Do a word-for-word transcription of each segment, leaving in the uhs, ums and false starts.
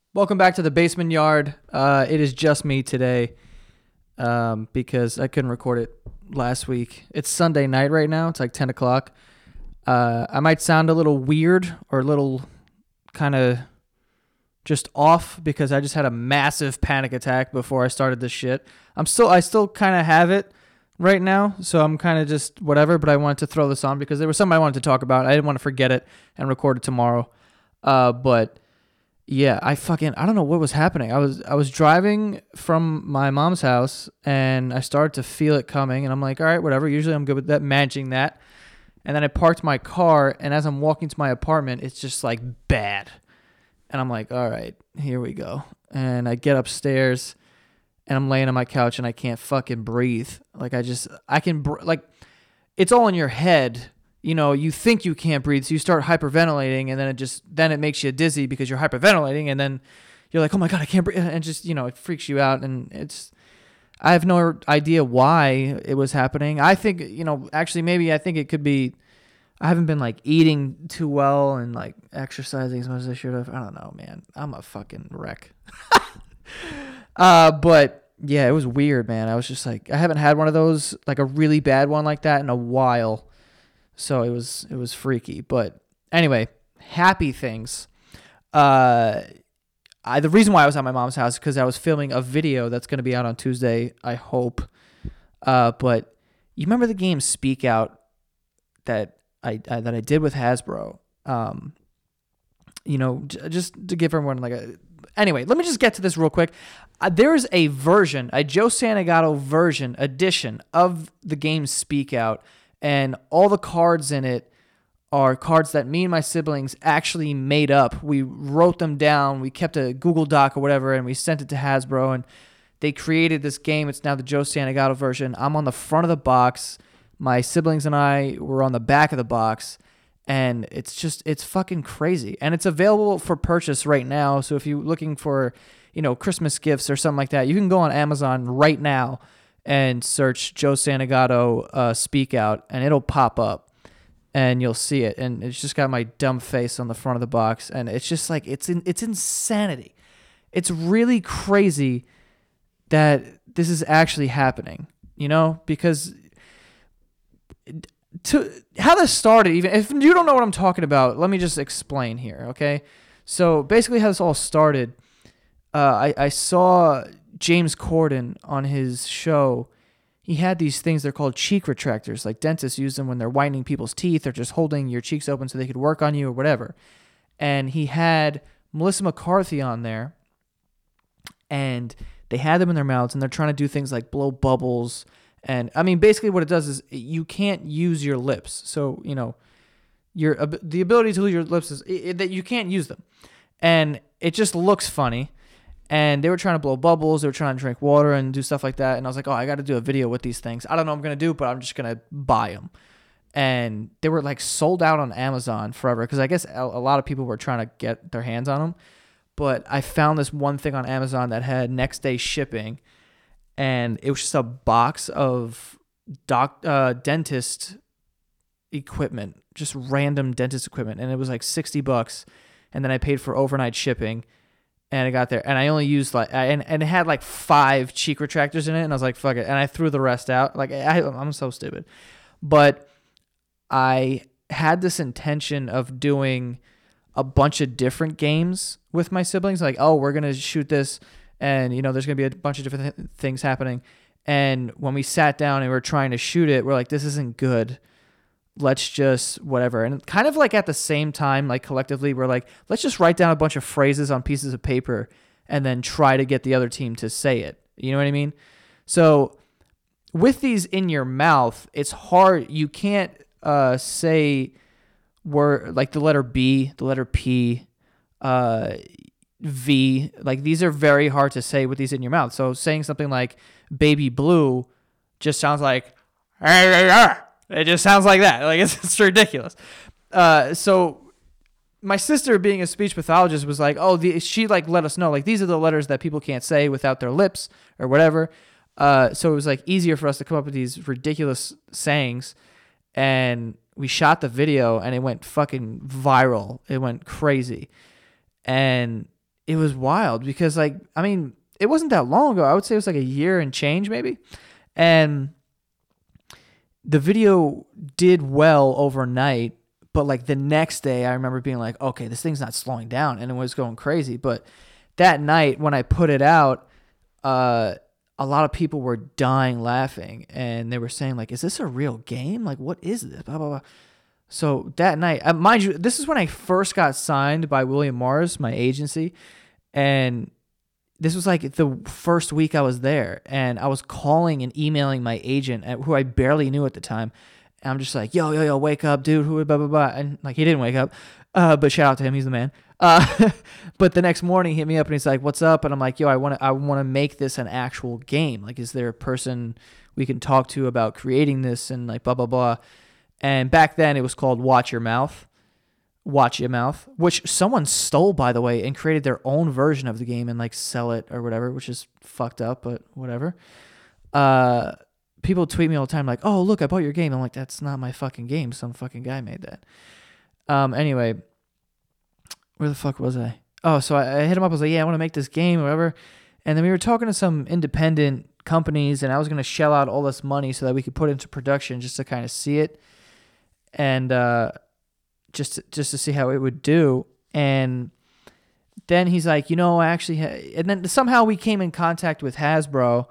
Welcome back to the basement yard. Uh, it is just me today um, because I couldn't record it last week. It's Sunday night right now. It's like ten o'clock. Uh, I might sound a little weird or a little kind of just off because I just had a massive panic attack before I started this shit. I'm still, I still kind of have it right now, so I'm kind of just whatever, but I wanted to throw this on because there was something I wanted to talk about. I didn't want to forget it and record it tomorrow. Uh, but Yeah, I fucking I don't know what was happening. I was I was driving from my mom's house and I started to feel it coming and I'm like, all right, whatever. Usually I'm good with that, managing that. And then I parked my car and as I'm walking to my apartment, it's just like bad. And I'm like, all right, here we go. And I get upstairs and I'm laying on my couch and I can't fucking breathe. Like I just I can br- like it's all in your head. You know, you think you can't breathe, so you start hyperventilating, and then it just then it makes you dizzy because you're hyperventilating, and then you're like, oh my god, I can't breathe, and just you know, it freaks you out, and it's I have no idea why it was happening. I think you know, actually, maybe I think it could be I haven't been like eating too well and like exercising as much as I should have. I don't know, man. I'm a fucking wreck. uh, but yeah, it was weird, man. I was just like, I haven't had one of those like a really bad one like that in a while. So it was it was freaky, but anyway, happy things. Uh, I the reason why I was at my mom's house is because I was filming a video that's going to be out on Tuesday. I hope. Uh, but you remember the game Speak Out that I, I that I did with Hasbro? Um, you know, j- just to give everyone like a. Anyway, let me just get to this real quick. Uh, there is a version, a Joe Santagato version edition of the game Speak Out. And all the cards in it are cards that me and my siblings actually made up. We wrote them down. We kept a Google Doc or whatever, and we sent it to Hasbro, and they created this game. It's now the Joe Santagato version. I'm on the front of the box. My siblings and I were on the back of the box, and it's just, it's fucking crazy. And it's available for purchase right now, so if you're looking for, you know, Christmas gifts or something like that, you can go on Amazon right now and search Joe Santagato uh, Speak Out, and it'll pop up, and you'll see it. And it's just got my dumb face on the front of the box, and it's just like it's in, it's insanity. It's really crazy that this is actually happening, you know, because to how this started. Even if you don't know what I'm talking about, let me just explain here, okay? So basically, how this all started, uh, I I saw James Corden on his show. He had these things, they're called cheek retractors. Like dentists use them when they're whitening people's teeth or just holding your cheeks open so they could work on you or whatever. And he had Melissa McCarthy on there, and they had them in their mouths, and they're trying to do things like blow bubbles. And I mean, basically what it does is you can't use your lips. So, you know, your the ability to use your lips is it, that you can't use them. And it just looks funny. And they were trying to blow bubbles. They were trying to drink water and do stuff like that. And I was like, oh, I got to do a video with these things. I don't know what I'm going to do, but I'm just going to buy them. And they were like sold out on Amazon forever because I guess a lot of people were trying to get their hands on them. But I found this one thing on Amazon that had next day shipping. And it was just a box of doc, uh, dentist equipment, just random dentist equipment. And it was like sixty bucks. And then I paid for overnight shipping. And it got there, and I only used like, and, and it had like five cheek retractors in it, and I was like, fuck it, and I threw the rest out. Like, I, I'm so stupid. But I had this intention of doing a bunch of different games with my siblings. Like, oh, we're going to shoot this, and, you know, there's going to be a bunch of different th- things happening. And when we sat down and we were trying to shoot it, we're like, this isn't good. Let's just whatever. And kind of like at the same time, like collectively, we're like, let's just write down a bunch of phrases on pieces of paper and then try to get the other team to say it. You know what I mean? So with these in your mouth, it's hard. You can't uh, say word like the letter B, the letter P, uh, V. Like these are very hard to say with these in your mouth. So saying something like baby blue just sounds like it just sounds like that. Like it's, it's ridiculous. Uh, so my sister, being a speech pathologist, was like, "Oh, the, she like let us know like these are the letters that people can't say without their lips or whatever." Uh, so it was like easier for us to come up with these ridiculous sayings, and we shot the video, and it went fucking viral. It went crazy, and it was wild because, like, I mean, it wasn't that long ago. I would say it was like a year and change maybe. And the video did well overnight, but like the next day I remember being like, okay, this thing's not slowing down, and it was going crazy. But that night when I put it out, uh, a lot of people were dying laughing, and they were saying like, is this a real game? Like, what is this? Blah, blah, blah. So that night, uh, mind you, this is when I first got signed by William Morris, my agency, and this was like the first week I was there, and I was calling and emailing my agent, who I barely knew at the time. And I'm just like, yo, yo, yo, wake up, dude, who, blah, blah, blah. And like, he didn't wake up, uh, but shout out to him. He's the man. Uh, but the next morning he hit me up and he's like, what's up? And I'm like, yo, I want to, I want to make this an actual game. Like, is there a person we can talk to about creating this? And like, blah, blah, blah. And back then it was called Watch Your Mouth. Watch Your Mouth, which someone stole, by the way, and created their own version of the game and like sell it or whatever, which is fucked up, but whatever. Uh, people tweet me all the time like, oh, look, I bought your game. I'm like, that's not my fucking game. Some fucking guy made that. Um, anyway, where the fuck was I? Oh, so I, I hit him up. I was like, yeah, I want to make this game or whatever. And then we were talking to some independent companies, and I was going to shell out all this money so that we could put it into production just to kind of see it. And, uh, just to, just to see how it would do. And then he's like, you know, I actually ha-. And then somehow we came in contact with Hasbro,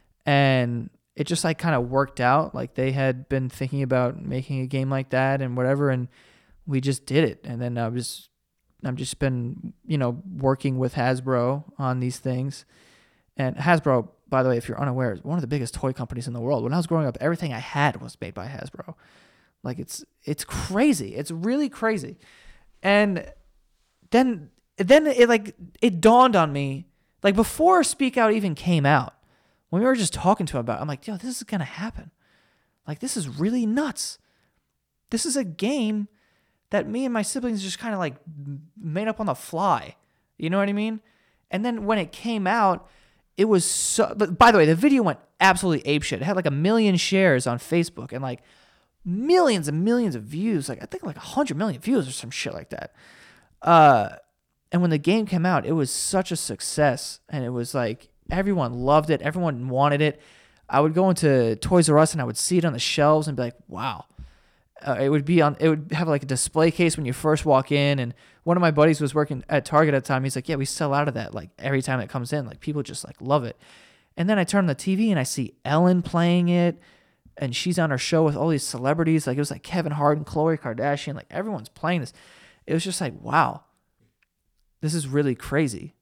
and it just like kind of worked out. Like they had been thinking about making a game like that and whatever, and we just did it. And then I was I've just been, you know, working with Hasbro on these things. And Hasbro, by the way, if you're unaware, is one of the biggest toy companies in the world. When I was growing up, everything I had was made by Hasbro. Like, it's it's crazy. It's really crazy. And then then it like it dawned on me, like before Speak Out even came out, when we were just talking to him about it, I'm like, yo, this is gonna happen. Like, this is really nuts. This is a game that me and my siblings just kind of like made up on the fly. You know what I mean? And then when it came out, it was so, but by the way, the video went absolutely apeshit. It had like a million shares on Facebook and like millions and millions of views. Like, I think like a hundred million views or some shit like that. Uh, and when the game came out, it was such a success, and it was like everyone loved it. Everyone wanted it. I would go into Toys R Us and I would see it on the shelves and be like, wow. Uh, it would be on, it would have like a display case when you first walk in. And one of my buddies was working at Target at the time. He's like, yeah, we sell out of that. Like every time it comes in, like people just like love it. And then I turn on the T V and I see Ellen playing it, and she's on her show with all these celebrities. Like it was like Kevin Hart and Khloe Kardashian, like everyone's playing this. It was just like, wow, this is really crazy.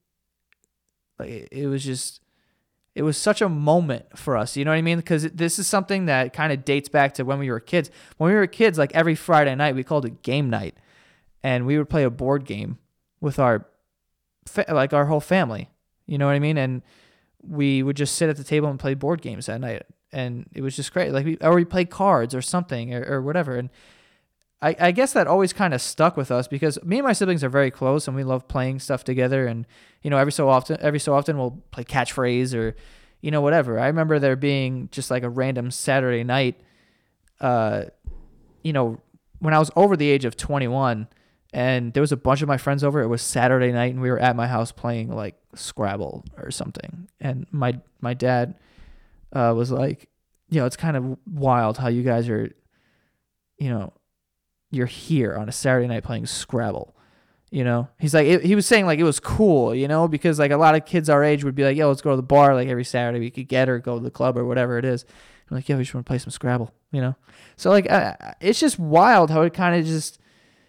Like it, it was just, it was such a moment for us, you know what I mean? Because this is something that kind of dates back to when we were kids. When we were kids, like every Friday night, we called it game night, and we would play a board game with our, like our whole family, you know what I mean? And we would just sit at the table and play board games that night, and it was just great. Like we, or we played cards or something or, or whatever. And I, I guess that always kind of stuck with us because me and my siblings are very close and we love playing stuff together. And, you know, every so often, every so often we'll play catchphrase or, you know, whatever. I remember there being just like a random Saturday night, uh, you know, when I was over the age of twenty-one and there was a bunch of my friends over. It was Saturday night and we were at my house playing like Scrabble or something. And my, my dad uh, was like, you know, it's kind of wild how you guys are, you know, you're here on a Saturday night playing Scrabble, you know? He's like, it, he was saying like it was cool, you know, because like a lot of kids our age would be like, yo, let's go to the bar like every Saturday we could get or go to the club or whatever it is. I'm like, yeah, we just want to play some Scrabble, you know? So like, uh, it's just wild how it kind of just,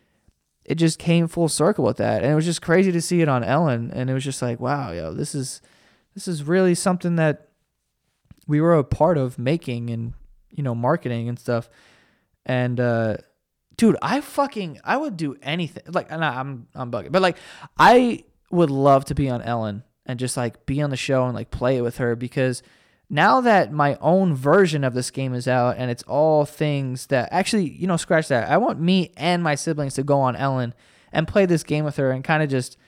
it just came full circle with that. And it was just crazy to see it on Ellen. And it was just like, wow, yo, this is, this is really something that we were a part of making and, you know, marketing and stuff. And, uh, dude, I fucking, I would do anything. Like, nah, I'm, I'm bugging. But, like, I would love to be on Ellen and just, like, be on the show and, like, play it with her because now that my own version of this game is out and it's all things that, actually, you know, scratch that. I want me and my siblings to go on Ellen and play this game with her and kind of just,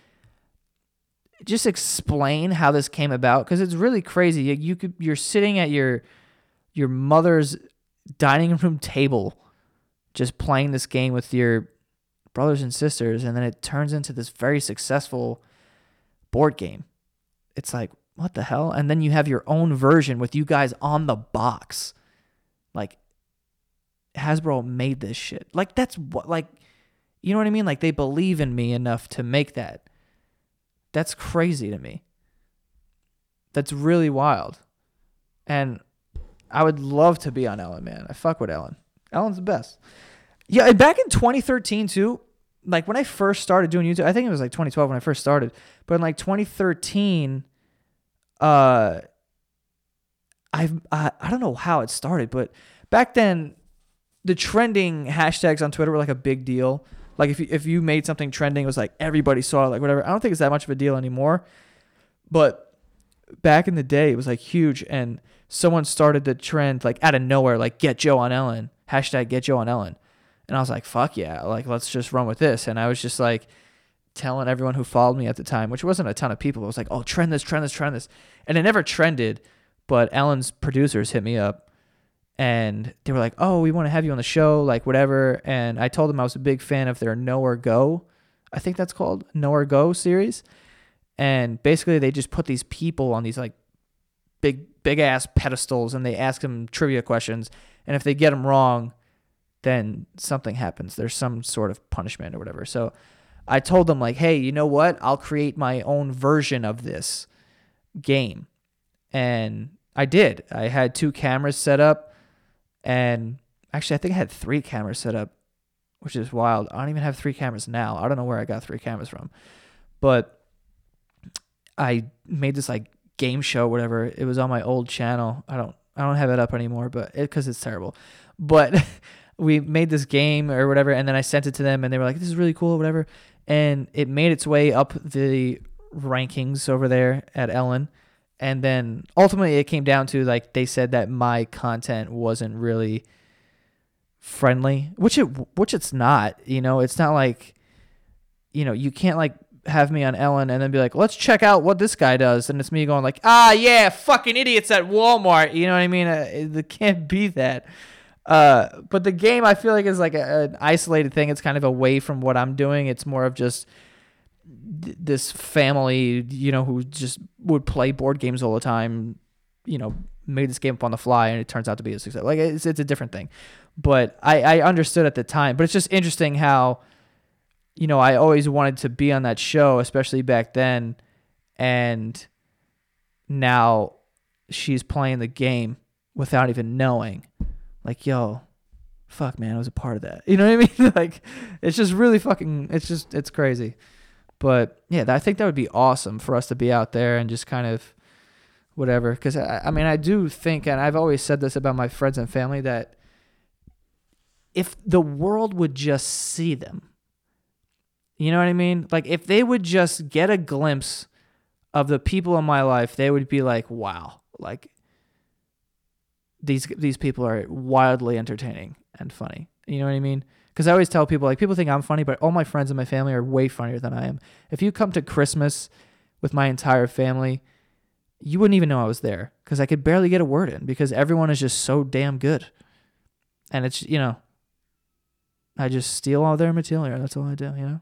just explain how this came about because it's really crazy. You, you could, you're sitting at your, your mother's dining room table just playing this game with your brothers and sisters, and then it turns into this very successful board game. It's like, what the hell? And then you have your own version with you guys on the box. Like, Hasbro made this shit. Like, that's what, like, you know what I mean? Like, they believe in me enough to make that. That's crazy to me. That's really wild. And I would love to be on Ellen, man. I fuck with Ellen. Ellen's the best. Yeah, and back in twenty thirteen, too, like, when I first started doing YouTube, I think it was, like, twenty twelve when I first started, but in, like, twenty thirteen, uh, I've, I, I don't know how it started, but back then, the trending hashtags on Twitter were, like, a big deal. Like, if you, if you made something trending, it was, like, everybody saw it, like, whatever. I don't think it's that much of a deal anymore, but back in the day, it was, like, huge, and someone started the trend, like, out of nowhere, like, get Joe on Ellen, hashtag get Joe on Ellen. And I was like, fuck yeah, like, let's just run with this. And I was just, like, telling everyone who followed me at the time, which wasn't a ton of people. It was like, oh, trend this, trend this, trend this. And it never trended, but Ellen's producers hit me up, and they were like, oh, we want to have you on the show, like, whatever. And I told them I was a big fan of their Know or Go, I think that's called, Know or Go series. And basically, they just put these people on these, like, big, big-ass pedestals, and they ask them trivia questions. And if they get them wrong, then something happens. There's some sort of punishment or whatever. So I told them, like, hey, you know what? I'll create my own version of this game. And I did. I had two cameras set up. And actually, I think I had three cameras set up, which is wild. I don't even have three cameras now. I don't know where I got three cameras from. But I made this, like, game show, whatever. It was on my old channel. I don't I don't have it up anymore, but it, because it's terrible. But we made this game or whatever, and then I sent it to them, and they were like, this is really cool, whatever. And it made its way up the rankings over there at Ellen. And then ultimately it came down to, like, they said that my content wasn't really friendly, which it which it's not. You know, it's not like, you know, you can't, like, have me on Ellen and then be like, let's check out what this guy does. And it's me going like, ah, yeah, fucking idiots at Walmart. You know what I mean? It, it can't be that. Uh, but the game, I feel like, is like a, an isolated thing. It's kind of away from what I'm doing. It's more of just th- this family, you know, who just would play board games all the time, you know, made this game up on the fly, and it turns out to be a success. Like, it's, it's a different thing. But I, I understood at the time. But it's just interesting how, you know, I always wanted to be on that show, especially back then. And now she's playing the game without even knowing. Like, yo, fuck, man, I was a part of that. You know what I mean? Like, it's just really fucking, it's just, it's crazy. But, yeah, I think that would be awesome for us to be out there and just kind of whatever. Because, I, I mean, I do think, and I've always said this about my friends and family, that if the world would just see them, you know what I mean? Like, if they would just get a glimpse of the people in my life, they would be like, wow, like, these these people are wildly entertaining and funny. You know what I mean? Because I always tell people, like, people think I'm funny, but all my friends and my family are way funnier than I am. If you come to Christmas with my entire family, you wouldn't even know I was there, because I could barely get a word in, because everyone is just so damn good. And it's, you know, I just steal all their material. That's all I do, you know?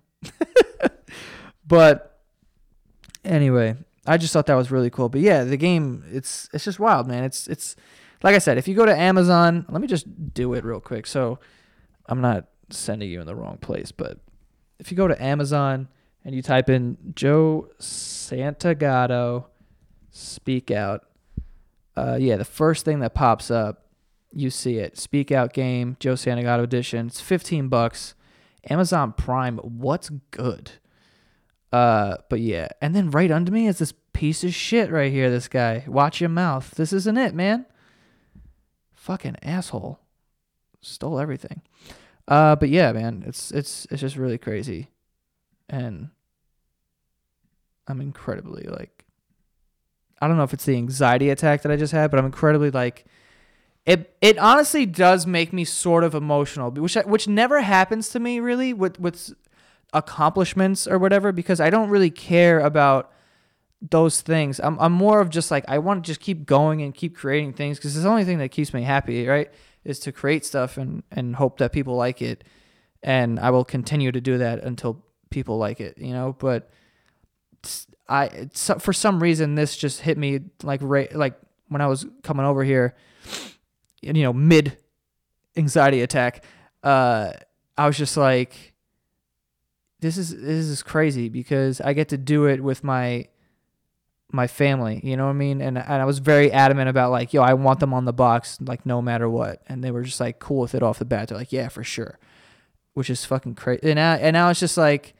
But anyway, I just thought that was really cool. But yeah, the game, it's it's just wild, man. It's it's like I said, if you go to Amazon, let me just do it real quick. So I'm not sending you in the wrong place, but if you go to Amazon and you type in Joe Santagato Speak Out, uh, yeah, the first thing that pops up, you see it. Speak Out game, Joe Santagato edition. It's fifteen bucks. Amazon Prime, what's good? Uh, but yeah, and then right under me is this piece of shit right here, this guy. Watch your mouth. This isn't it, man. Fucking asshole. Stole everything. Uh, but yeah, man, it's it's it's just really crazy. And I'm incredibly, like, I don't know if it's the anxiety attack that I just had, but I'm incredibly, like, It it honestly does make me sort of emotional, which which never happens to me really with, with accomplishments or whatever, because I don't really care about those things. I'm I'm more of just like, I want to just keep going and keep creating things, because it's the only thing that keeps me happy, right? Is to create stuff and, and hope that people like it. And I will continue to do that until people like it, you know? But I it's, for some reason this just hit me like right like when I was coming over here, you know, mid anxiety attack. Uh, I was just like, this is this is crazy because I get to do it with my my family, you know what I mean? And and I was very adamant about like, yo, I want them on the box like no matter what, and they were just like cool with it off the bat. They're like, yeah, for sure, which is fucking crazy. And now, and now it's just like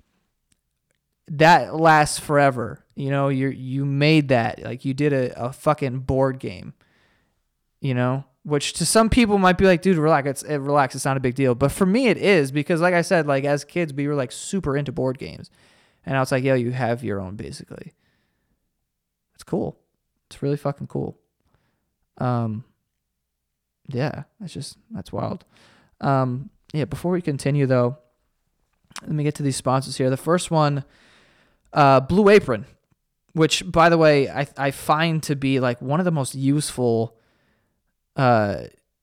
that lasts forever. You know, you you made that like you did a, a fucking board game. You know, which to some people might be like, dude, relax. It's it, relax. It's not a big deal. But for me, it is because, like I said, like as kids, we were like super into board games, and I was like, yo, you have your own basically. It's cool. It's really fucking cool. Um, yeah, that's just that's wild. Um, yeah. Before we continue, though, let me get to these sponsors here. The first one, uh, Blue Apron, which, by the way, I I find to be like one of the most useful uh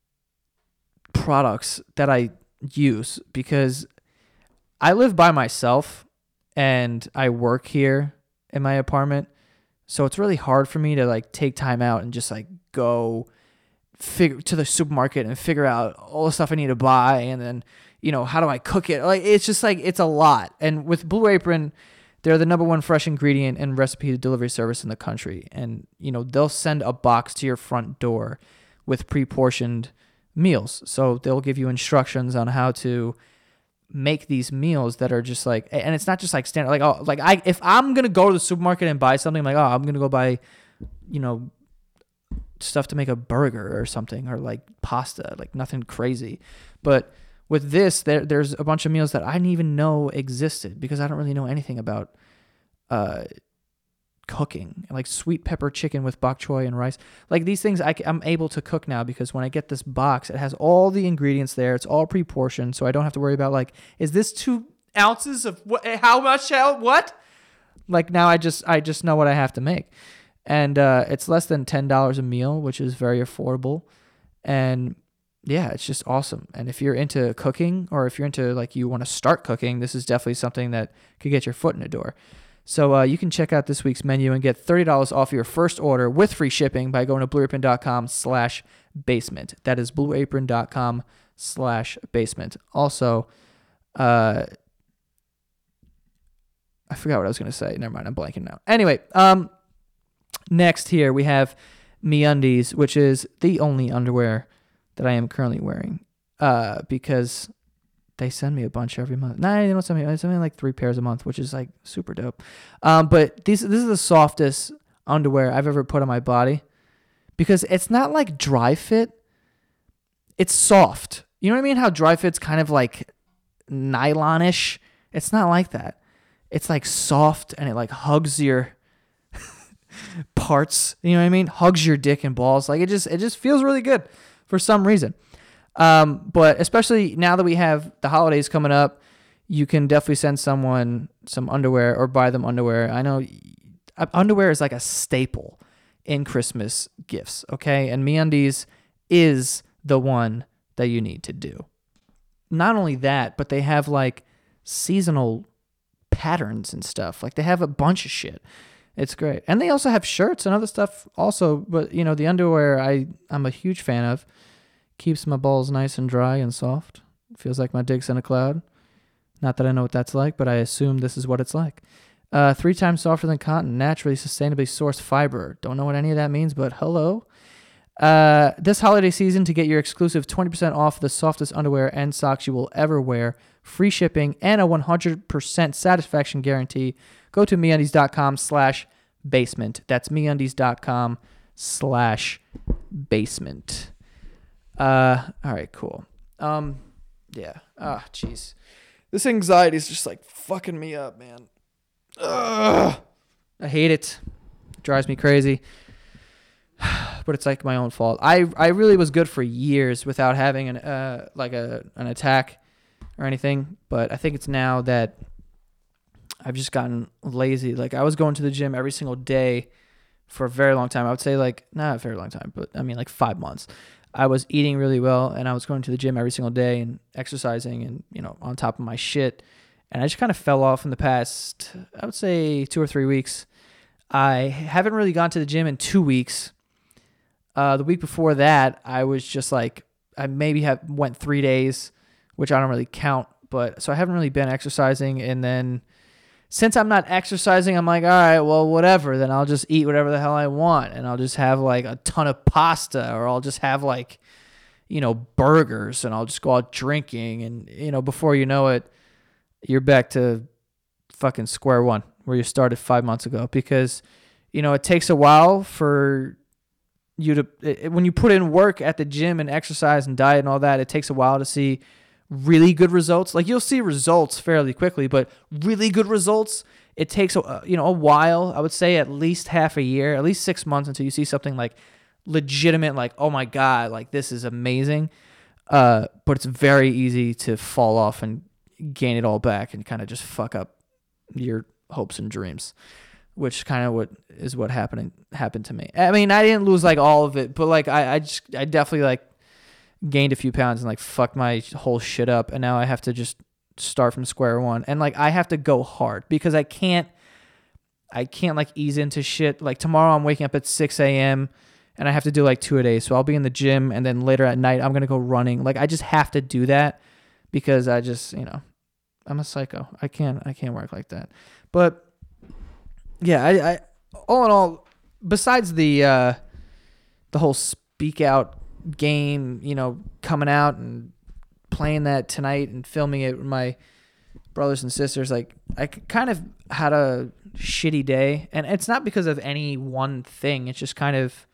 products that I use because I live by myself and I work here in my apartment. So it's really hard for me to like take time out and just like go figure to the supermarket and figure out all the stuff I need to buy. And then, you know, how do I cook it? Like, it's just like, it's a lot. And with Blue Apron, they're the number one fresh ingredient and recipe delivery service in the country. And, you know, they'll send a box to your front door with pre-portioned meals. So they'll give you instructions on how to make these meals that are just like, and it's not just like standard, like, oh, like I, if I'm going to go to the supermarket and buy something, I'm like, oh, I'm going to go buy, you know, stuff to make a burger or something, or like pasta, like nothing crazy. But with this, there, there's a bunch of meals that I didn't even know existed because I don't really know anything about, uh, cooking, like sweet pepper chicken with bok choy and rice. Like these things I, I'm able to cook now because when I get this box, it has all the ingredients there. It's all pre-portioned, so I don't have to worry about like, is this two ounces of what? How much? How, what? Like now I just I just know what I have to make, and uh, it's less than ten dollars a meal, which is very affordable, and yeah, it's just awesome. And if you're into cooking, or if you're into like you want to start cooking, this is definitely something that could get your foot in the door. So uh, you can check out this week's menu and get thirty dollars off your first order with free shipping by going to blueapron.com slash basement. That is blueapron.com slash basement. Also, uh, I forgot what I was going to say. Never mind, I'm blanking now. Anyway, um, next here we have MeUndies, which is the only underwear that I am currently wearing uh, because they send me a bunch every month. Nah, they don't send me. They send me like three pairs a month, which is like super dope. Um, but these this is the softest underwear I've ever put on my body because it's not like dry fit. It's soft. You know what I mean? How dry fit's kind of like nylonish. It's not like that. It's like soft and it like hugs your parts. You know what I mean? Hugs your dick and balls. Like it just it just feels really good for some reason. Um, but especially now that we have the holidays coming up, you can definitely send someone some underwear or buy them underwear. I know underwear is like a staple in Christmas gifts, okay? And MeUndies is the one that you need to do. Not only that, but they have like seasonal patterns and stuff. Like they have a bunch of shit. It's great. And they also have shirts and other stuff also, but you know, the underwear I, I'm a huge fan of. Keeps my balls nice and dry and soft. Feels like my dick's in a cloud. Not that I know what that's like, but I assume this is what it's like. Uh, three times softer than cotton, naturally, sustainably sourced fiber. Don't know what any of that means, but hello. Uh, this holiday season, to get your exclusive twenty percent off the softest underwear and socks you will ever wear, free shipping, and a one hundred percent satisfaction guarantee, go to MeUndies.com slash basement. That's MeUndies.com slash basement. Uh, all right, cool. Um, yeah. Ah, oh, jeez. This anxiety is just like fucking me up, man. Ugh. I hate it. It drives me crazy. But it's like my own fault. I I really was good for years without having an uh like a an attack or anything. But I think it's now that I've just gotten lazy. Like I was going to the gym every single day for a very long time. I would say like not a very long time, but I mean like five months. I was eating really well and I was going to the gym every single day and exercising and, you know, on top of my shit. and I just kind of fell off in the past, I would say two or three weeks. I haven't really gone to the gym in two weeks. Uh, the week before that, I was just like, I maybe have went three days, which I don't really count. But so I haven't really been exercising. And then since I'm not exercising, I'm like, all right, well, whatever. Then I'll just eat whatever the hell I want. And I'll just have like a ton of pasta, or I'll just have like, you know, burgers, and I'll just go out drinking. And, you know, before you know it, you're back to fucking square one where you started five months ago. Because, you know, it takes a while for you to, it, when you put in work at the gym and exercise and diet and all that, it takes a while to see really good results. Like, you'll see results fairly quickly, but really good results, it takes a, you know, a while. I would say at least half a year, at least six months until you see something like legitimate, like, oh my God, like this is amazing. Uh, but it's very easy to fall off and gain it all back and kind of just fuck up your hopes and dreams, which kind of what is what happened happened to me. I mean, I didn't lose like all of it, but like I, I just I definitely like gained a few pounds and like fucked my whole shit up, and now I have to just start from square one. And like I have to go hard because I can't I can't like ease into shit. Like tomorrow I'm waking up at six a.m. and I have to do like two a day. So I'll be in the gym, and then later at night I'm gonna go running. Like I just have to do that because I just, you know, I'm a psycho. I can't I can't work like that. But yeah, I, I all in all, besides the uh, the whole speak out game, you know, coming out and playing that tonight and filming it with my brothers and sisters, like I kind of had a shitty day, and it's not because of any one thing. It's just kind of,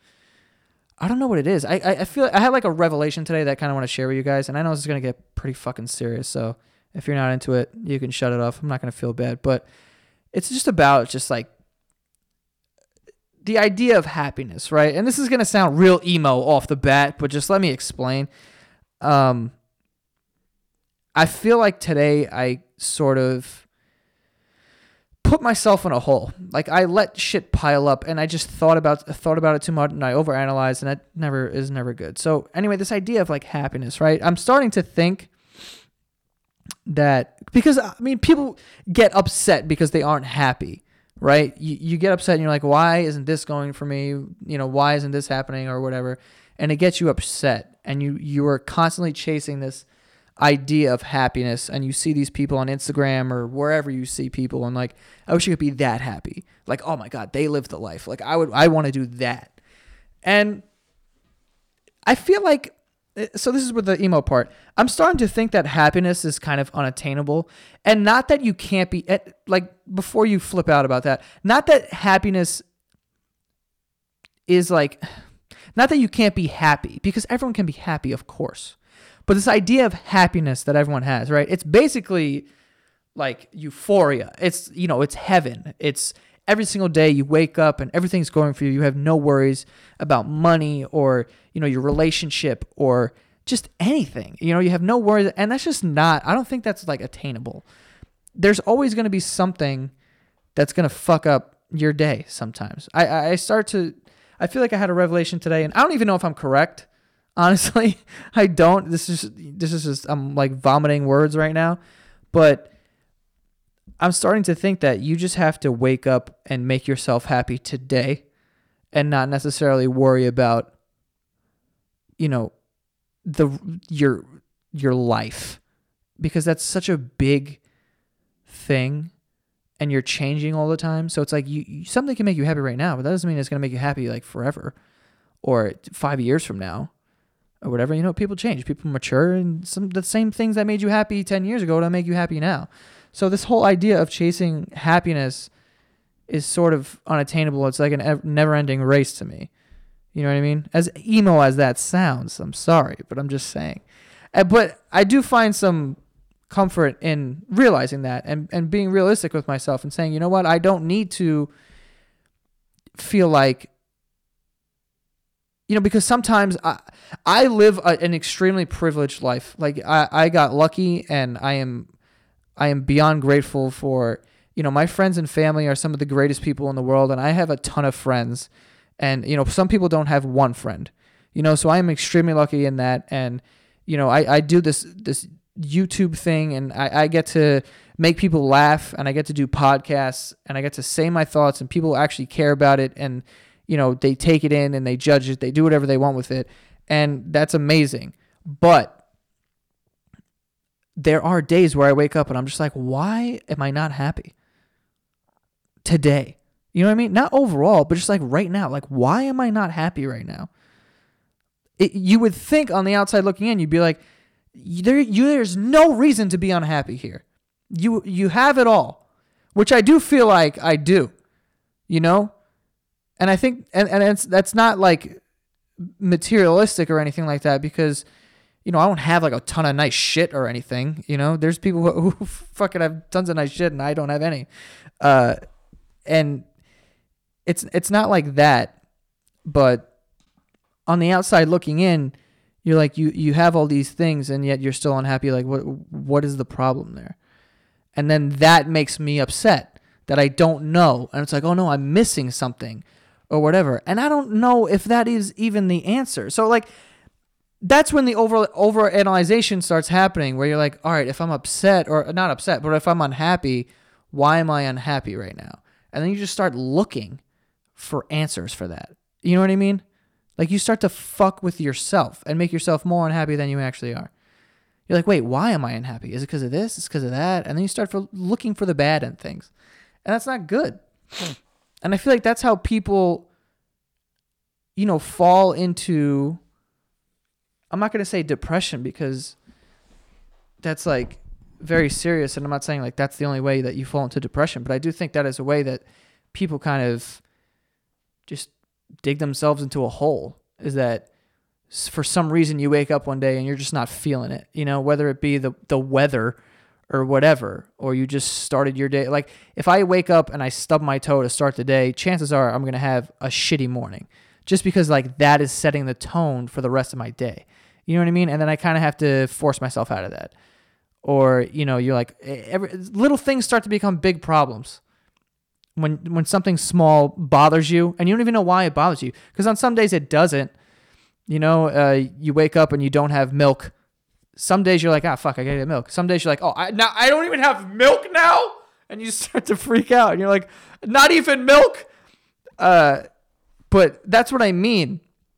I don't know what it is. I I feel I had like a revelation today that I kind of want to share with you guys, and I know this is gonna get pretty fucking serious. So if you're not into it, you can shut it off. I'm not gonna feel bad, but it's just about just like the idea of happiness, right? And this is going to sound real emo off the bat, but just let me explain. Um, I feel like today I sort of put myself in a hole. Like I let shit pile up, and I just thought about thought about it too much, and I overanalyzed, and that never is never good. So anyway, this idea of like happiness, right? I'm starting to think that, because I mean, people get upset because they aren't happy, right? You you get upset and you're like, why isn't this going for me? You know, why isn't this happening or whatever? And it gets you upset, and you you are constantly chasing this idea of happiness, and you see these people on Instagram or wherever you see people, and like, I wish you could be that happy. Like, oh my God, they live the life. Like I would, I want to do that. And I feel like, so this is with the emo part, I'm starting to think that happiness is kind of unattainable, and not that you can't be, like, before you flip out about that, not that happiness is like, not that you can't be happy, because everyone can be happy, of course, but this idea of happiness that everyone has, right? It's basically like euphoria. It's, you know, it's heaven. It's every single day you wake up and everything's going for you. You have no worries about money or, you know, your relationship or just anything. You know, you have no worries. And that's just not, I don't think that's like attainable. There's always going to be something that's going to fuck up your day sometimes. I, I start to, I feel like I had a revelation today, and I don't even know if I'm correct. Honestly, I don't. This is, this is just, I'm like vomiting words right now. But I'm starting to think that you just have to wake up and make yourself happy today and not necessarily worry about, you know, the your your life, because that's such a big thing and you're changing all the time. So it's like you, you something can make you happy right now, but that doesn't mean it's going to make you happy like forever or five years from now or whatever. You know, people change, people mature, and some the same things that made you happy ten years ago don't make you happy now. So this whole idea of chasing happiness is sort of unattainable. It's like a never-ending race to me. You know what I mean? As emo as that sounds, I'm sorry, but I'm just saying. But I do find some comfort in realizing that and, and being realistic with myself and saying, you know what? I don't need to feel like, you know, because sometimes I, I live a, an extremely privileged life. Like I, I got lucky, and I am... I am beyond grateful for, you know, my friends and family are some of the greatest people in the world, and I have a ton of friends, and, you know, some people don't have one friend, you know, so I am extremely lucky in that. And, you know, I, I do this, this YouTube thing, and I, I get to make people laugh, and I get to do podcasts, and I get to say my thoughts, and people actually care about it, and you know, they take it in and they judge it, they do whatever they want with it, and that's amazing. But there are days where I wake up and I'm just like, why am I not happy today? You know what I mean? Not overall, but just like right now. Like, why am I not happy right now? It, you would think on the outside looking in, you'd be like, there, you, there's no reason to be unhappy here. You you have it all, which I do feel like I do, you know? And I think, and, and it's, that's not like materialistic or anything like that, because, you know, I don't have like a ton of nice shit or anything, you know? There's people who, who fucking have tons of nice shit and I don't have any. Uh, and it's it's not like that, but on the outside looking in, you're like, you, you have all these things and yet you're still unhappy. Like, what what is the problem there? And then that makes me upset that I don't know. And it's like, oh no, I'm missing something or whatever. And I don't know if that is even the answer. So like, that's when the over overanalyzation starts happening, where you're like, all right, if I'm upset, or not upset, but if I'm unhappy, why am I unhappy right now? And then you just start looking for answers for that. You know what I mean? Like, you start to fuck with yourself and make yourself more unhappy than you actually are. You're like, wait, why am I unhappy? Is it because of this? Is it because of that? And then you start for looking for the bad in things. And that's not good. And I feel like that's how people, you know, fall into, I'm not going to say depression, because that's like very serious. And I'm not saying like that's the only way that you fall into depression, but I do think that is a way that people kind of just dig themselves into a hole, is that for some reason you wake up one day and you're just not feeling it, you know, whether it be the, the weather or whatever, or you just started your day. Like, if I wake up and I stub my toe to start the day, chances are I'm going to have a shitty morning, just because like that is setting the tone for the rest of my day. You know what I mean? And then I kind of have to force myself out of that. Or, you know, you're like, every, little things start to become big problems. When when something small bothers you and you don't even know why it bothers you. Because on some days it doesn't. You know, uh, you wake up and you don't have milk. Some days you're like, ah, fuck, I gotta get milk. Some days you're like, oh, I, now I don't even have milk now? And you start to freak out. And you're like, not even milk? Uh, but that's what I mean.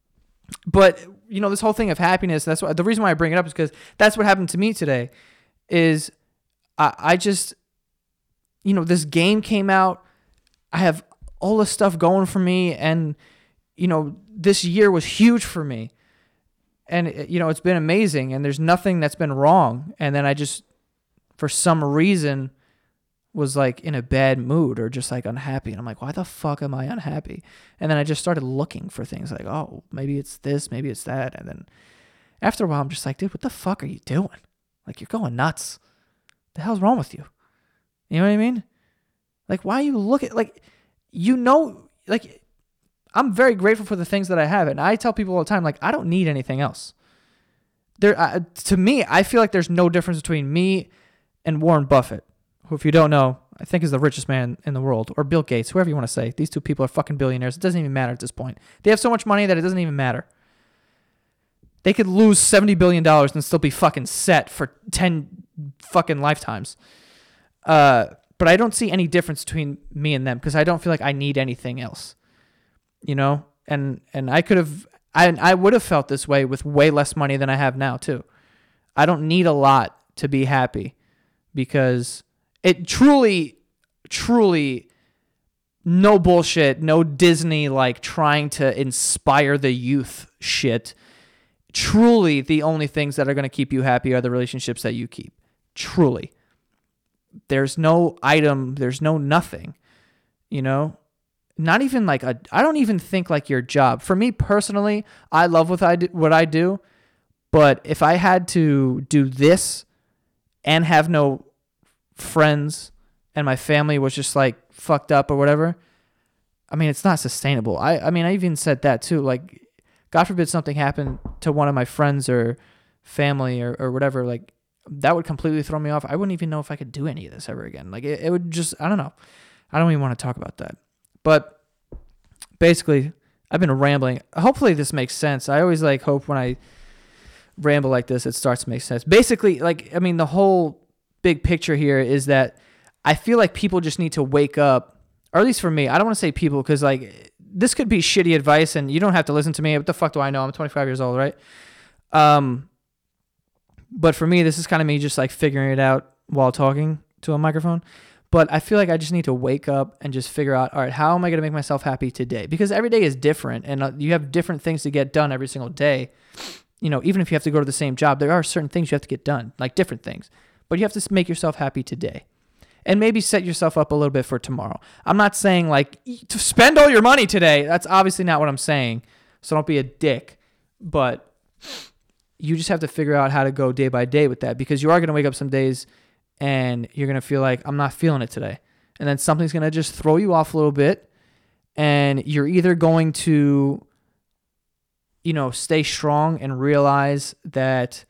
But, you know, this whole thing of happiness, that's what, the reason why I bring it up is because that's what happened to me today. Is I, I just, you know, this game came out. I have all this stuff going for me, and, you know, this year was huge for me, and, you know, it's been amazing, and there's nothing that's been wrong. And then I just, for some reason, was like in a bad mood or just like unhappy. And I'm like, why the fuck am I unhappy? And then I just started looking for things like, oh, maybe it's this, maybe it's that. And then after a while, I'm just like, dude, what the fuck are you doing? Like, you're going nuts. The hell's wrong with you? You know what I mean? Like, why you look at, like, you know, like, I'm very grateful for the things that I have. And I tell people all the time, like, I don't need anything else. There, uh, to me, I feel like there's no difference between me and Warren Buffett, who, if you don't know, I think is the richest man in the world, or Bill Gates, whoever you want to say. These two people are fucking billionaires. It doesn't even matter at this point. They have so much money that it doesn't even matter. They could lose seventy billion dollars and still be fucking set for ten fucking lifetimes. Uh, but I don't see any difference between me and them, because I don't feel like I need anything else, you know? And and I could have, I, I would have felt this way with way less money than I have now too. I don't need a lot to be happy, because it truly, truly, no bullshit, no Disney like trying to inspire the youth shit. Truly, the only things that are going to keep you happy are the relationships that you keep. Truly. There's no item, there's no nothing, you know? Not even like a, I don't even think like your job. For me personally, I love what I do, what I do, but if I had to do this and have no friends and my family was just like fucked up or whatever, I mean, it's not sustainable. I, I mean, I even said that too. Like, God forbid something happened to one of my friends or family or, or whatever, like, that would completely throw me off. I wouldn't even know if I could do any of this ever again. Like, it, it would just, I don't know. I don't even want to talk about that. But basically, I've been rambling. Hopefully this makes sense. I always like hope when I ramble like this, it starts to make sense. Basically, like, I mean, the whole big picture here is that I feel like people just need to wake up, or at least for me. I don't want to say people because like this could be shitty advice and you don't have to listen to me. What the fuck do I know? I'm twenty-five years old, right? Um, but for me, this is kind of me just like figuring it out while talking to a microphone. But I feel like I just need to wake up and just figure out, all right, how am I going to make myself happy today? Because every day is different and uh, you have different things to get done every single day. You know, even if you have to go to the same job, there are certain things you have to get done, like different things. But you have to make yourself happy today. And maybe set yourself up a little bit for tomorrow. I'm not saying like to spend all your money today. That's obviously not what I'm saying. So don't be a dick. But you just have to figure out how to go day by day with that, because you are going to wake up some days and you're going to feel like, I'm not feeling it today. And then something's going to just throw you off a little bit. And you're either going to, you know, stay strong and realize that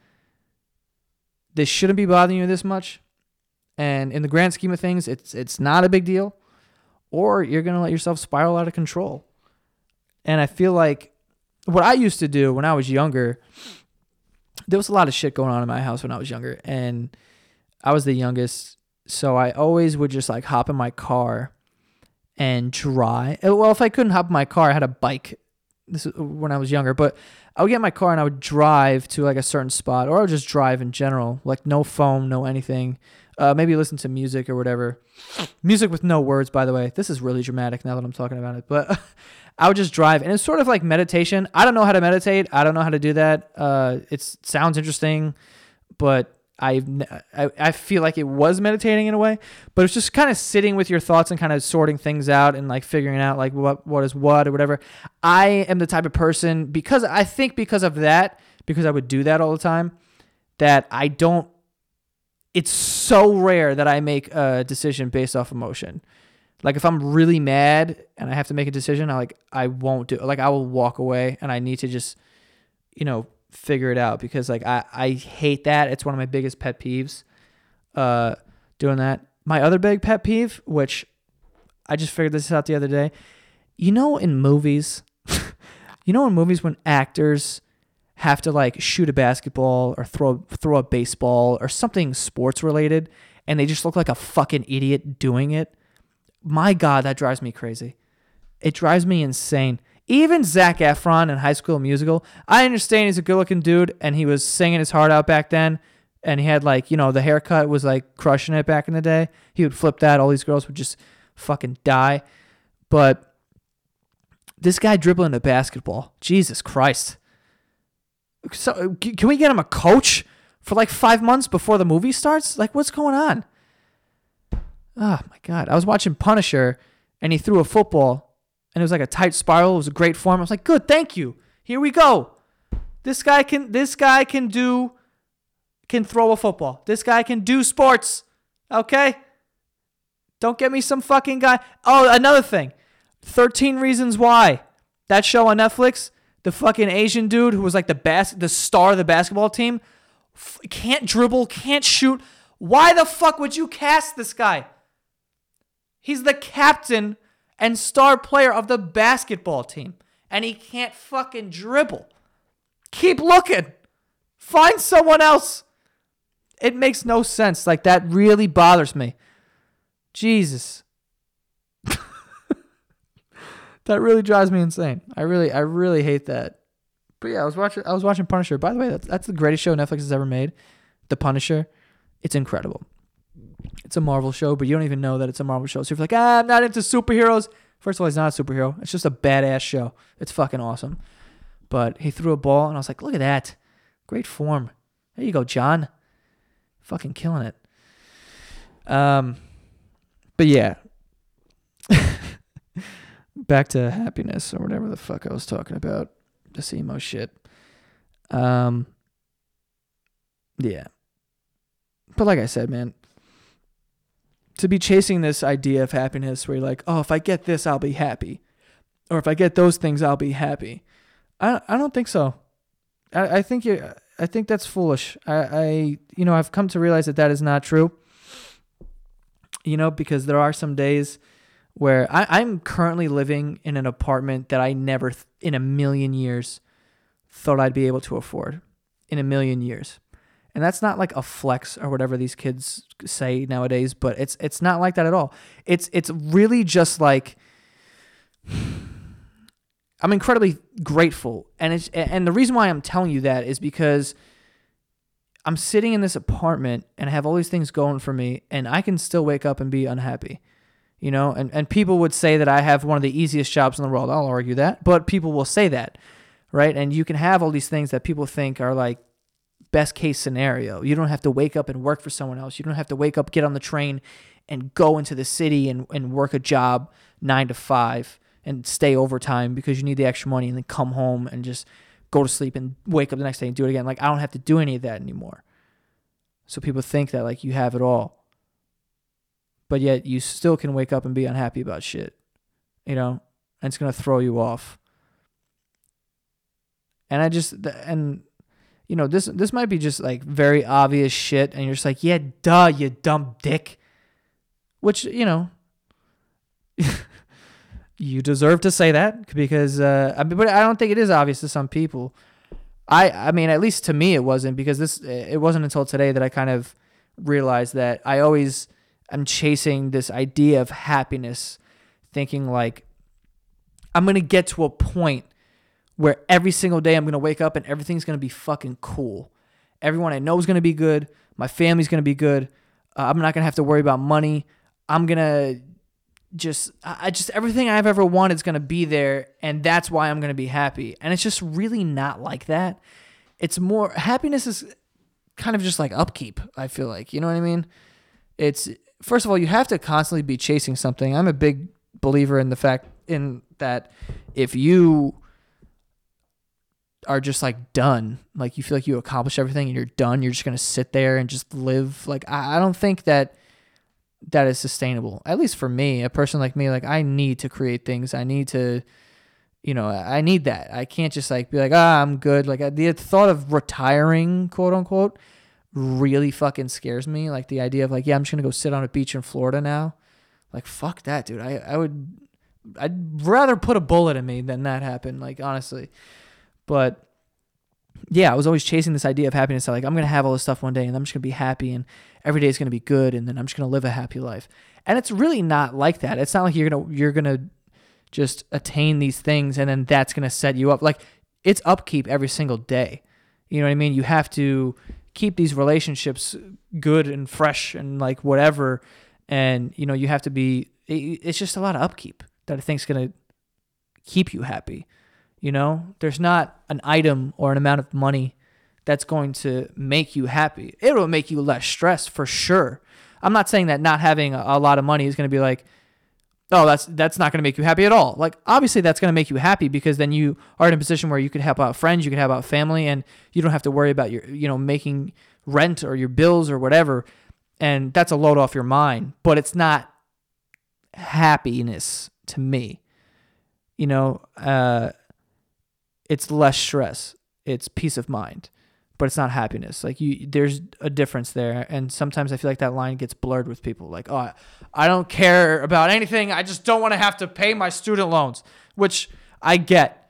this shouldn't be bothering you this much. And in the grand scheme of things, it's it's not a big deal. Or you're going to let yourself spiral out of control. And I feel like what I used to do when I was younger, there was a lot of shit going on in my house when I was younger. And I was the youngest, so I always would just like hop in my car and drive. Well, if I couldn't hop in my car, I had a bike. This is when I was younger, but I would get in my car and I would drive to like a certain spot, or I would just drive in general, like no phone, no anything. Uh, maybe listen to music or whatever. Music with no words, by the way. This is really dramatic now that I'm talking about it, but I would just drive, and it's sort of like meditation. I don't know how to meditate. I don't know how to do that. Uh, it sounds interesting, but I, I I feel like it was meditating in a way, but it's just kind of sitting with your thoughts and kind of sorting things out and like figuring out like what what is what or whatever. I am the type of person, because I think because of that, because I would do that all the time, that I don't, it's so rare that I make a decision based off emotion. Like if I'm really mad and I have to make a decision, I like I won't do it. Like I will walk away, and I need to just, you know, figure it out, because like I, I hate that. It's one of my biggest pet peeves, uh, doing that. My other big pet peeve, which I just figured this out the other day, you know, in movies, you know, in movies when actors have to like shoot a basketball or throw, throw a baseball or something sports related, and they just look like a fucking idiot doing it. My God, that drives me crazy. It drives me insane. Even Zac Efron in High School Musical, I understand he's a good-looking dude, and he was singing his heart out back then, and he had, like, you know, the haircut was, like, crushing it back in the day. He would flip that. All these girls would just fucking die. But this guy dribbling a basketball, Jesus Christ. So, can we get him a coach for, like, five months before the movie starts? Like, what's going on? Oh, my God. I was watching Punisher, and he threw a football, and it was like a tight spiral. It was a great form. I was like, good, thank you. Here we go. This guy can this guy can do can throw a football. This guy can do sports. Okay? Don't get me some fucking guy. Oh, another thing. thirteen Reasons Why. That show on Netflix, the fucking Asian dude who was like the bas- the star of the basketball team, f- can't dribble, can't shoot. Why the fuck would you cast this guy? He's the captain and star player of the basketball team, and he can't fucking dribble. Keep looking. Find someone else. It makes no sense. Like, that really bothers me. Jesus. That really drives me insane. I really, I really hate that. But yeah, I was watching, I was watching Punisher. By the way, that's, that's the greatest show Netflix has ever made. The Punisher. It's incredible. It's a Marvel show, but you don't even know that it's a Marvel show. So if you're like, ah, I'm not into superheroes. First of all, he's not a superhero. It's just a badass show. It's fucking awesome. But he threw a ball, and I was like, look at that. Great form. There you go, John. Fucking killing it. Um, But yeah. Back to happiness or whatever the fuck I was talking about. This emo shit. Um, Yeah. But like I said, man, to be chasing this idea of happiness where you're like, oh, if I get this, I'll be happy. Or if I get those things, I'll be happy. I I don't think so. I, I think you I think that's foolish. I, I you know, I've come to realize that that is not true. You know, because there are some days where I, I'm currently living in an apartment that I never th- in a million years thought I'd be able to afford. In a million years. And that's not like a flex or whatever these kids say nowadays, but it's it's not like that at all. It's it's really just like I'm incredibly grateful. And it's and the reason why I'm telling you that is because I'm sitting in this apartment and I have all these things going for me, and I can still wake up and be unhappy. You know, and, and people would say that I have one of the easiest jobs in the world. I'll argue that, but people will say that, right? And you can have all these things that people think are like best case scenario. You don't have to wake up and work for someone else. You don't have to wake up, get on the train, and go into the city and, and work a job nine to five and stay overtime because you need the extra money, and then come home and just go to sleep and wake up the next day and do it again. Like, I don't have to do any of that anymore. So people think that like you have it all. But yet you still can wake up and be unhappy about shit, you know, and it's going to throw you off. And I just, and, you know, this this might be just like very obvious shit, and you're just like, yeah, duh, you dumb dick. Which, you know, you deserve to say that because, uh, I mean, but I don't think it is obvious to some people. I, I mean, at least to me it wasn't, because this, it wasn't until today that I kind of realized that I always... I'm chasing this idea of happiness, thinking like I'm going to get to a point where every single day I'm going to wake up and everything's going to be fucking cool. Everyone I know is going to be good. My family's going to be good. Uh, I'm not going to have to worry about money. I'm going to just, I just, everything I've ever wanted is going to be there. And that's why I'm going to be happy. And it's just really not like that. It's more, happiness is kind of just like upkeep, I feel like. You know what I mean? It's, first of all, you have to constantly be chasing something. I'm a big believer in the fact in that if you are just like done, like you feel like you accomplished everything and you're done, you're just going to sit there and just live. Like, I, I don't think that that is sustainable. At least for me, a person like me, like I need to create things. I need to, you know, I need that. I can't just like be like, ah, I'm good. Like the thought of retiring, quote unquote, really fucking scares me. Like the idea of like, yeah, I'm just gonna go sit on a beach in Florida now. Like, fuck that, dude. I, I would, I'd rather put a bullet in me than that happen. Like, honestly. But yeah, I was always chasing this idea of happiness. Like, I'm gonna have all this stuff one day, and I'm just gonna be happy, and every day is gonna be good, and then I'm just gonna live a happy life. And it's really not like that. It's not like you're gonna you're gonna just attain these things, and then that's gonna set you up. Like, it's upkeep every single day. You know what I mean? You have to keep these relationships good and fresh and like whatever. And, you know, you have to be, it's just a lot of upkeep that I think is going to keep you happy. You know, there's not an item or an amount of money that's going to make you happy. It will make you less stressed for sure. I'm not saying that not having a, a lot of money is going to be like, oh, that's that's not going to make you happy at all. Like, obviously that's going to make you happy because then you are in a position where you could help out friends, you could help out family, and you don't have to worry about your, you know, making rent or your bills or whatever. And that's a load off your mind, but it's not happiness to me. You know, uh, it's less stress. It's peace of mind, but it's not happiness. Like you, there's a difference there. And sometimes I feel like that line gets blurred with people. Like, oh, I don't care about anything. I just don't want to have to pay my student loans, which I get.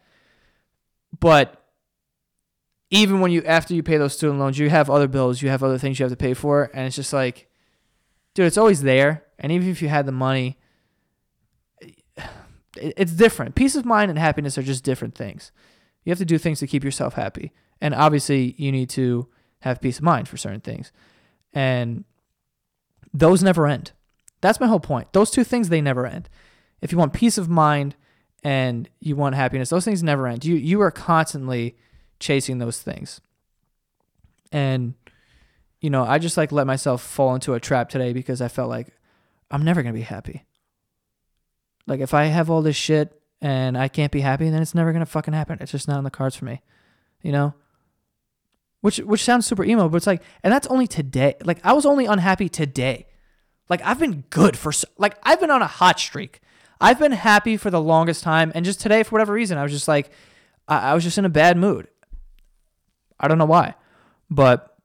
But even when you, after you pay those student loans, you have other bills, you have other things you have to pay for. And it's just like, dude, it's always there. And even if you had the money, it's different. Peace of mind and happiness are just different things. You have to do things to keep yourself happy. And obviously, you need to have peace of mind for certain things. And those never end. That's my whole point. Those two things, they never end. If you want peace of mind and you want happiness, those things never end. You you are constantly chasing those things. And, you know, I just like let myself fall into a trap today because I felt like I'm never going to be happy. Like if I have all this shit and I can't be happy, then it's never going to fucking happen. It's just not on the cards for me, you know? Which which sounds super emo, but it's like, and that's only today. Like I was only unhappy today. Like I've been good for, like I've been on a hot streak. I've been happy for the longest time. And just today, for whatever reason, I was just like, I, I was just in a bad mood. I don't know why, but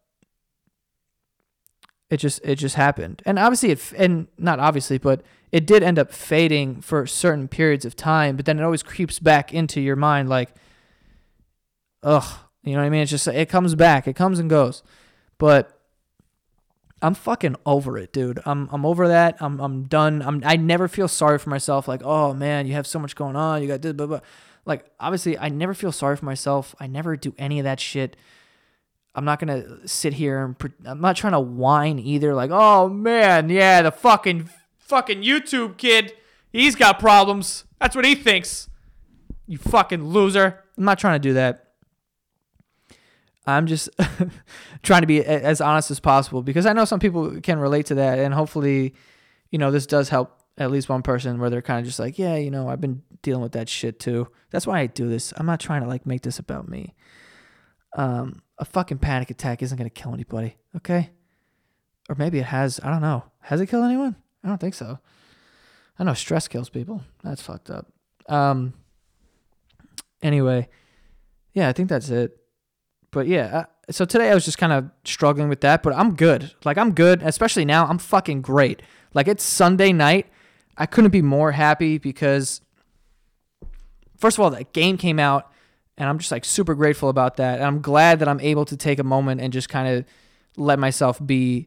it just, it just happened. And obviously it, and not obviously, but it did end up fading for certain periods of time, but then it always creeps back into your mind. Like, ugh, you know what I mean? It's just, it comes back, it comes and goes. But I'm fucking over it, dude. I'm I'm over that. I'm I'm done. I'm I never feel sorry for myself. Like, oh man, you have so much going on. You got this, blah blah. Like, obviously, I never feel sorry for myself. I never do any of that shit. I'm not gonna sit here and pre- I'm not trying to whine either. Like, oh man, yeah, the fucking fucking YouTube kid, he's got problems. That's what he thinks. You fucking loser. I'm not trying to do that. I'm just trying to be as honest as possible because I know some people can relate to that, and hopefully, you know, this does help at least one person where they're kind of just like, yeah, you know, I've been dealing with that shit too. That's why I do this. I'm not trying to like make this about me. Um, a fucking panic attack isn't going to kill anybody, okay? Or maybe it has. I don't know. Has it killed anyone? I don't think so. I know stress kills people. That's fucked up. Um. Anyway, yeah, I think that's it. But yeah, uh, so today I was just kind of struggling with that, but I'm good. Like, I'm good, especially now. I'm fucking great. Like, it's Sunday night. I couldn't be more happy because, first of all, that game came out, and I'm just, like, super grateful about that. And I'm glad that I'm able to take a moment and just kind of let myself be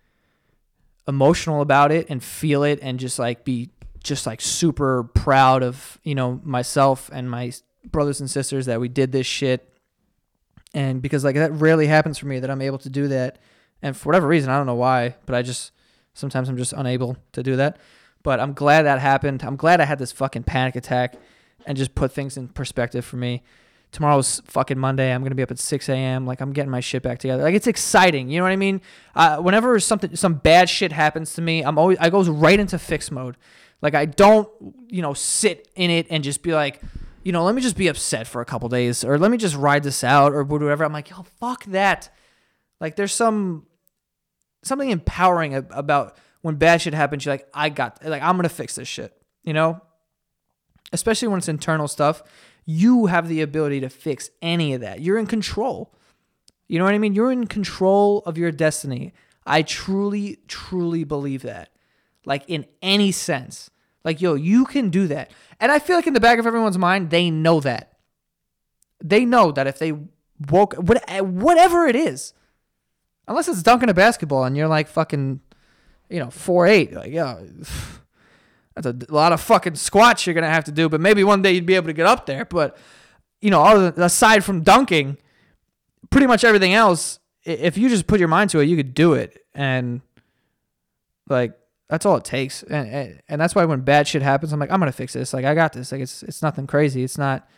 emotional about it and feel it and just, like, be just, like, super proud of, you know, myself and my brothers and sisters that we did this shit. And because like that rarely happens for me that I'm able to do that. And for whatever reason, I don't know why, but I just, sometimes I'm just unable to do that. But I'm glad that happened. I'm glad I had this fucking panic attack and just put things in perspective for me. Tomorrow's fucking Monday. I'm going to be up at six a.m. Like, I'm getting my shit back together. Like, it's exciting. You know what I mean? Uh, whenever something, some bad shit happens to me, I'm always, I goes right into fix mode. Like, I don't, you know, sit in it and just be like, you know, let me just be upset for a couple days or let me just ride this out or whatever. I'm like, yo, fuck that. Like, there's some, something empowering about when bad shit happens. You're like, I got, like, I'm going to fix this shit, you know, especially when it's internal stuff. You have the ability to fix any of that. You're in control. You know what I mean? You're in control of your destiny. I truly, truly believe that. Like, in any sense. Like, yo, you can do that. And I feel like in the back of everyone's mind, they know that. They know that if they woke, whatever it is, unless it's dunking a basketball and you're like fucking, you know, four eight, like, yo, that's a lot of fucking squats you're going to have to do, but maybe one day you'd be able to get up there. But, you know, other than, aside from dunking, pretty much everything else, if you just put your mind to it, you could do it. And, like, that's all it takes. And, and and that's why when bad shit happens, I'm like, I'm going to fix this. Like, I got this. Like, it's it's nothing crazy. It's not,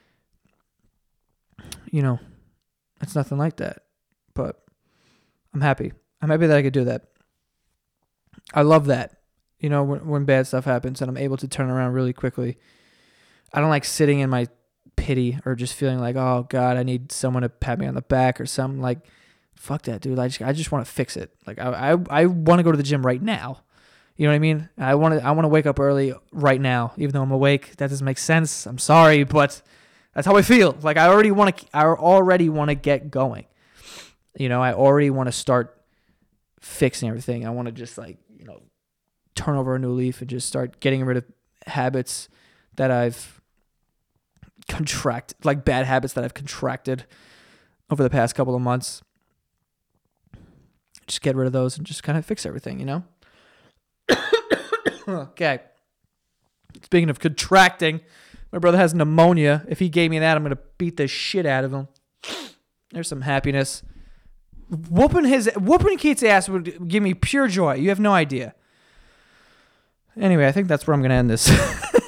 you know, it's nothing like that. But I'm happy. I'm happy that I could do that. I love that. You know, when, when bad stuff happens and I'm able to turn around really quickly. I don't like sitting in my pity or just feeling like, oh, God, I need someone to pat me on the back or something. Like, fuck that, dude. I just I just want to fix it. Like, I I, I want to go to the gym right now. You know what I mean? I want to I want to wake up early right now, even though I'm awake. That doesn't make sense. I'm sorry, but that's how I feel. Like, I already want to I already want to get going. You know, I already want to start fixing everything. I want to just, like, you know, turn over a new leaf and just start getting rid of habits that I've contract like bad habits that I've contracted over the past couple of months. Just get rid of those and just kind of fix everything, you know? Okay. Speaking of contracting, my brother has pneumonia. If he gave me that, I'm going to beat the shit out of him. There's some happiness. Whooping his, whooping Keith's ass would give me pure joy. You have no idea. Anyway, I think that's where I'm going to end this.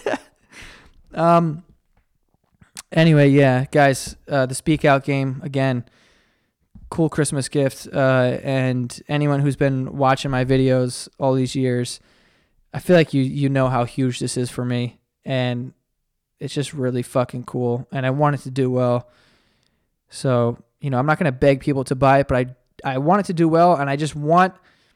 um. Anyway, yeah, guys, uh, the Speak Out game, again, cool Christmas gift. Uh, and anyone who's been watching my videos all these years, I feel like you you know how huge this is for me, and it's just really fucking cool, and I want it to do well. So, you know, I'm not going to beg people to buy it, but I I want it to do well, and I just want...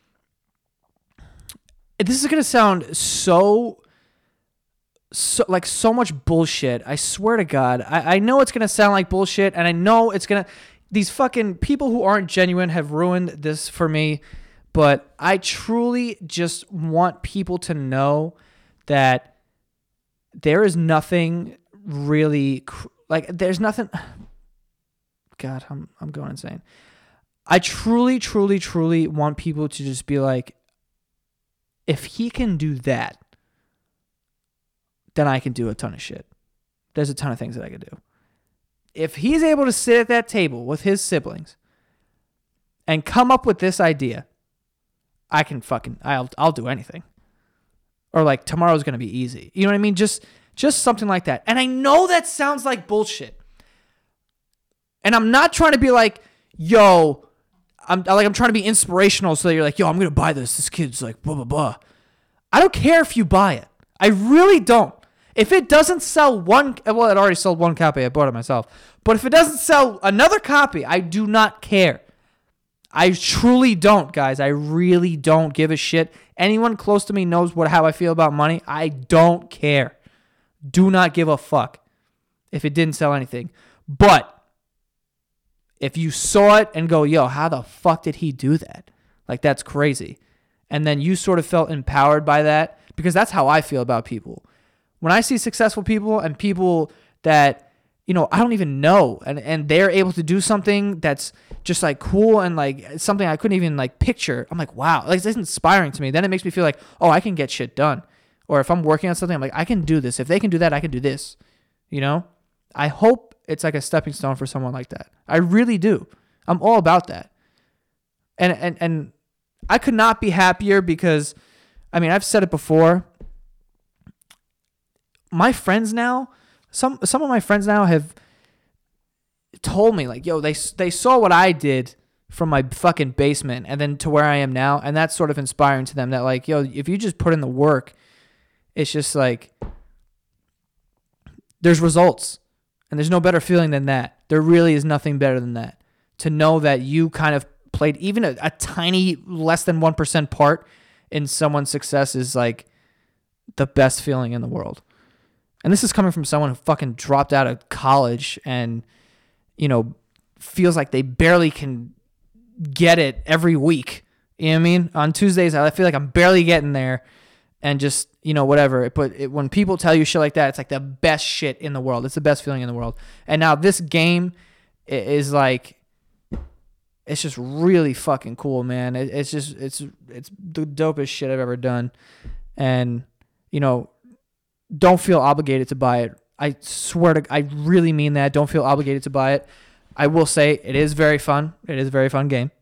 This is going to sound so, so, like, so much bullshit. I swear to God. I, I know it's going to sound like bullshit, and I know it's going to... These fucking people who aren't genuine have ruined this for me. But I truly just want people to know that there is nothing really, like, there's nothing. God, I'm I'm going insane. I truly, truly, truly want people to just be like, if he can do that, then I can do a ton of shit. There's a ton of things that I could do. If he's able to sit at that table with his siblings and come up with this idea, I can fucking, I'll, I'll do anything. Or like, tomorrow's going to be easy. You know what I mean? Just, just something like that. And I know that sounds like bullshit. And I'm not trying to be like, yo, I'm like, I'm trying to be inspirational so that you're like, yo, I'm going to buy this. This kid's like, blah, blah, blah. I don't care if you buy it. I really don't. If it doesn't sell one, well, it already sold one copy. I bought it myself. But if it doesn't sell another copy, I do not care. I truly don't, guys. I really don't give a shit. Anyone close to me knows what how I feel about money. I don't care. Do not give a fuck if it didn't sell anything. But if you saw it and go, yo, how the fuck did he do that? Like, that's crazy. And then you sort of felt empowered by that, because that's how I feel about people. When I see successful people and people that, you know, I don't even know, and, and they're able to do something that's just like cool and like something I couldn't even like picture, I'm like, wow, like, it's inspiring to me. Then it makes me feel like, oh, I can get shit done. Or if I'm working on something, I'm like, I can do this. If they can do that, I can do this. You know, I hope it's like a stepping stone for someone like that. I really do. I'm all about that. And and and I could not be happier, because, I mean, I've said it before. My friends now, some some of my friends now have told me, like, yo, they they saw what I did from my fucking basement and then to where I am now, and that's sort of inspiring to them, that like, yo, if you just put in the work, it's just like, there's results, and there's no better feeling than that. There really is nothing better than that. To know that you kind of played even a, a tiny, less than one percent part in someone's success is like the best feeling in the world. And this is coming from someone who fucking dropped out of college and, you know, feels like they barely can get it every week. You know what I mean? On Tuesdays, I feel like I'm barely getting there, and just, you know, whatever. But it, when people tell you shit like that, it's like the best shit in the world. It's the best feeling in the world. And now this game is like, it's just really fucking cool, man. It, it's just, it's, it's the dopest shit I've ever done. And, you know, don't feel obligated to buy it. I swear to, I really mean that. Don't feel obligated to buy it. I will say it is very fun. It is a very fun game.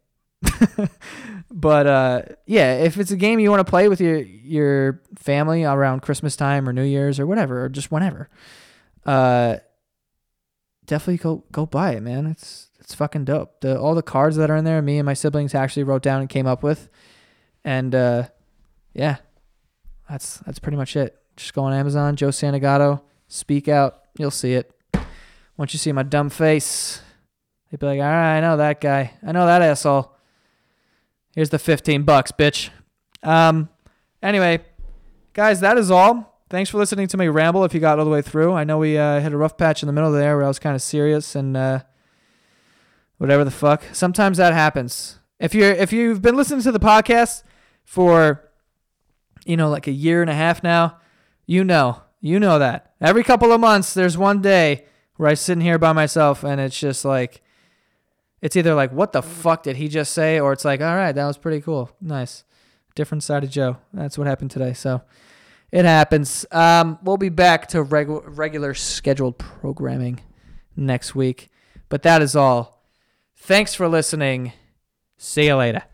But uh, yeah, if it's a game you want to play with your your family around Christmas time or New Year's or whatever, or just whenever, uh, definitely go go buy it, man. It's it's fucking dope. The all the cards that are in there, me and my siblings actually wrote down and came up with, and uh, yeah, that's that's pretty much it. Just go on Amazon, Joe Santagato, speak out, you'll see it. Once you see my dumb face, you'll be like, all right, I know that guy. I know that asshole. Here's the fifteen bucks, bitch. Um, anyway, guys, that is all. Thanks for listening to me ramble if you got all the way through. I know we uh, hit a rough patch in the middle there where I was kind of serious and uh, whatever the fuck. Sometimes that happens. If you're if you've been listening to the podcast for, you know, like a year and a half now, you know, you know that. Every couple of months, there's one day where I'm sitting here by myself and it's just like, it's either like, what the fuck did he just say? Or it's like, all right, that was pretty cool. Nice. Different side of Joe. That's what happened today. So it happens. Um, we'll be back to regu- regular scheduled programming next week. But that is all. Thanks for listening. See you later.